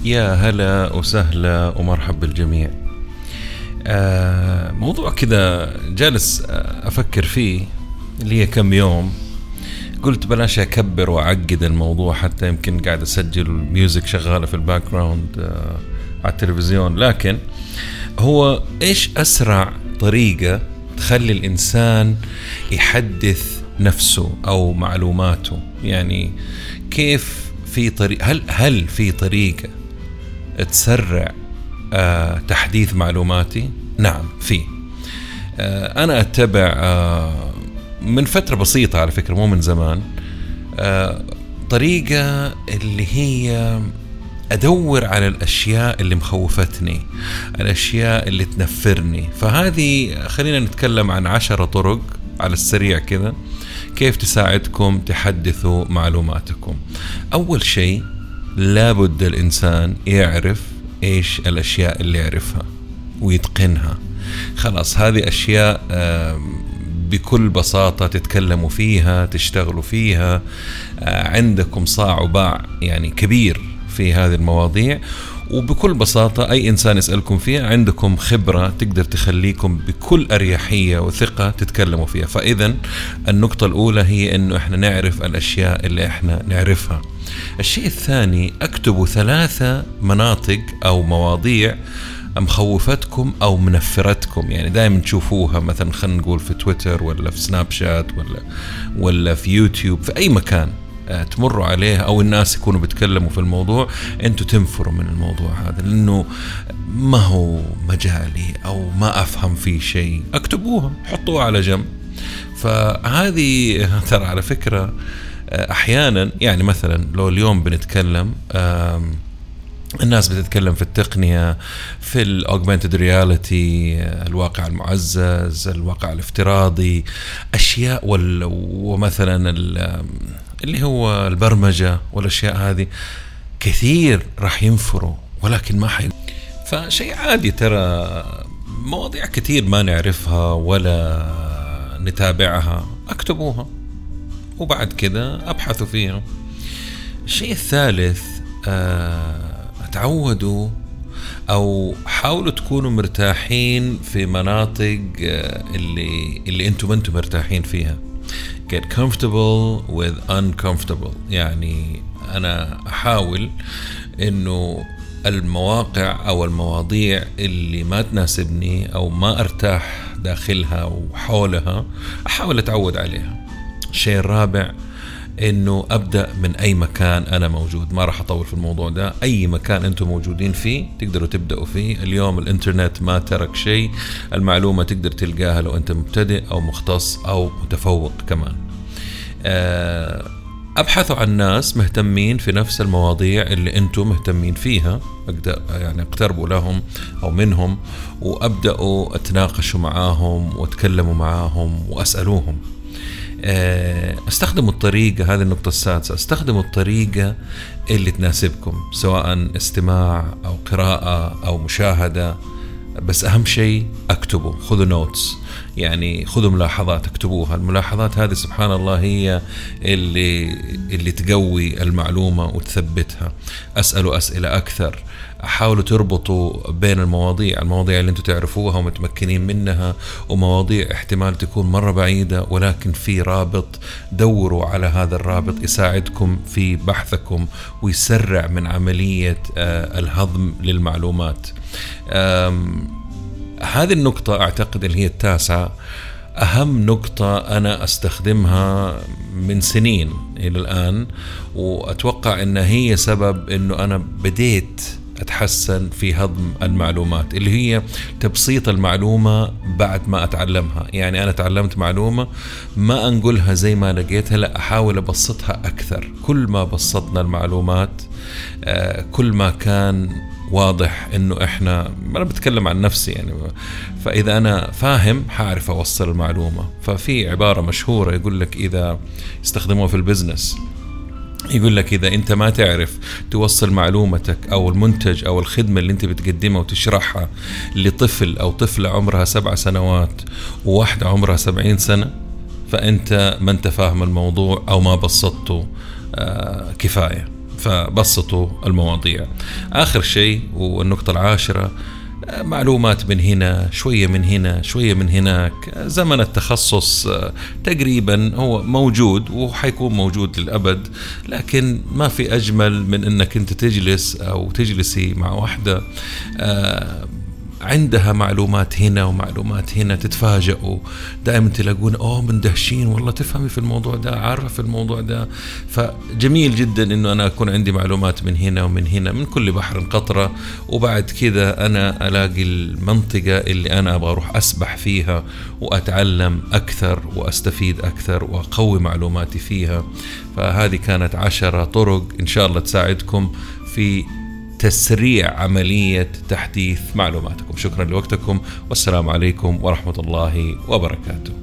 يا هلا وسهلا ومرحب بالجميع. موضوع كذا جالس أفكر فيه لي كم يوم. قلت بلاش أكبر وأعقد الموضوع، حتى يمكن قاعد أسجل ميوزك شغالة في الباك جراوند على التلفزيون. لكن هو إيش أسرع طريقة تخلي الإنسان يحدث نفسه أو معلوماته؟ يعني كيف في طريقة؟ هل في طريقة تسرع تحديث معلوماتي؟ نعم في. أنا أتبع من فترة بسيطة على فكرة، مو من زمان، طريقة اللي هي أدور على الأشياء اللي مخوفتني، الأشياء اللي تنفرني. فهذه خلينا نتكلم عن 10 طرق على السريع كذا كيف تساعدكم تحدثوا معلوماتكم. أول شيء لابد الإنسان يعرف إيش الأشياء اللي يعرفها ويتقنها. خلاص، هذه أشياء بكل بساطة تتكلموا فيها، تشتغلوا فيها، عندكم صاع وباع يعني كبير في هذه المواضيع، وبكل بساطة أي إنسان يسألكم فيها عندكم خبرة تقدر تخليكم بكل أريحية وثقة تتكلموا فيها. فإذن النقطة الأولى هي أنه إحنا نعرف الأشياء اللي إحنا نعرفها. الشيء الثاني، اكتبوا 3 مناطق أو مواضيع مخوفتكم أو منفرتكم، يعني دائما تشوفوها مثلا خلينا نقول في تويتر ولا في سناب شات ولا في يوتيوب، في أي مكان تمروا عليها أو الناس يكونوا بيتكلموا في الموضوع، أنتوا تنفروا من الموضوع هذا لأنه ما هو مجالي أو ما أفهم فيه شيء. اكتبوها، حطوها على جنب. فهذه ترى على فكرة أحيانا، يعني مثلا لو اليوم بنتكلم الناس بتتكلم في التقنية، في الأوجمانتد رياليتي، الواقع المعزز، الواقع الافتراضي، أشياء ومثلا اللي هو البرمجة والأشياء هذه، كثير راح ينفروا ولكن ما فشيء عادي. ترى مواضيع كثير ما نعرفها ولا نتابعها، اكتبوها وبعد كده ابحثوا فيها. الشيء الثالث، تعودوا أو حاولوا تكونوا مرتاحين في مناطق اللي أنتم مرتاحين فيها. Get comfortable with uncomfortable. يعني أنا أحاول إنه المواقع أو المواضيع اللي ما تناسبني أو ما أرتاح داخلها وحولها أحاول أتعود عليها. الشيء الرابع، إنه أبدأ من أي مكان أنا موجود. ما راح أطول في الموضوع ده، أي مكان أنتم موجودين فيه تقدروا تبدأوا فيه. اليوم الإنترنت ما ترك شيء، المعلومة تقدر تلقاها لو أنت مبتدئ أو مختص أو متفوق كمان. أبحثوا عن ناس مهتمين في نفس المواضيع اللي أنتم مهتمين فيها، يعني اقتربوا لهم أو منهم وأبدأوا أتناقشوا معاهم وأتكلموا معاهم وأسألوهم. استخدموا الطريقة، هذه النقطة السادسة، استخدموا الطريقة اللي تناسبكم، سواء استماع أو قراءة أو مشاهدة. بس أهم شيء اكتبوا، خذوا نوتس، يعني خذوا ملاحظات اكتبوها. الملاحظات هذه سبحان الله هي اللي تقوي المعلومة وتثبتها. أسألوا أسئلة أكثر، حاولوا تربطوا بين المواضيع اللي انتم تعرفوها ومتمكنين منها ومواضيع احتمال تكون مرة بعيدة ولكن في رابط. دوروا على هذا الرابط يساعدكم في بحثكم ويسرع من عملية الهضم للمعلومات. هذه النقطة أعتقد اللي هي 9 أهم نقطة أنا أستخدمها من سنين إلى الآن، وأتوقع أن هي سبب أنه أنا بديت أتحسن في هضم المعلومات، اللي هي تبسيط المعلومة بعد ما أتعلمها. يعني أنا تعلمت معلومة ما أنقلها زي ما لقيتها، لا، أحاول أبسطها أكثر. كل ما بسطنا المعلومات كل ما كان واضح انه انا بتكلم عن نفسي يعني، فاذا انا فاهم حاعرف اوصل المعلومة. ففي عبارة مشهورة يقول لك، اذا استخدموها في البزنس، يقول لك إذا أنت ما تعرف توصل معلومتك أو المنتج أو الخدمة اللي أنت بتقدمها وتشرحها لطفل أو طفلة عمرها 7 سنوات وواحدة عمرها 70 سنة، فأنت ما أنت فاهم الموضوع أو ما بسطته كفاية. فبسطوا المواضيع. آخر شيء والنقطة 10، معلومات من هنا شوية من هنا شوية من هناك. زمن التخصص تقريبا هو موجود وحيكون موجود للأبد، لكن ما في أجمل من أنك أنت تجلس أو تجلسي مع واحدة عندها معلومات هنا ومعلومات هنا، تتفاجئوا دائما تلاقون مندهشين والله تفهمي في الموضوع ده، عارفة في الموضوع ده. فجميل جدا انه انا اكون عندي معلومات من هنا ومن هنا، من كل بحر قطرة، وبعد كذا انا الاقي المنطقة اللي انا ابغى اروح اسبح فيها واتعلم اكثر واستفيد اكثر واقوي معلوماتي فيها. فهذه كانت 10 طرق ان شاء الله تساعدكم في تسريع عملية تحديث معلوماتكم. شكرا لوقتكم، والسلام عليكم ورحمة الله وبركاته.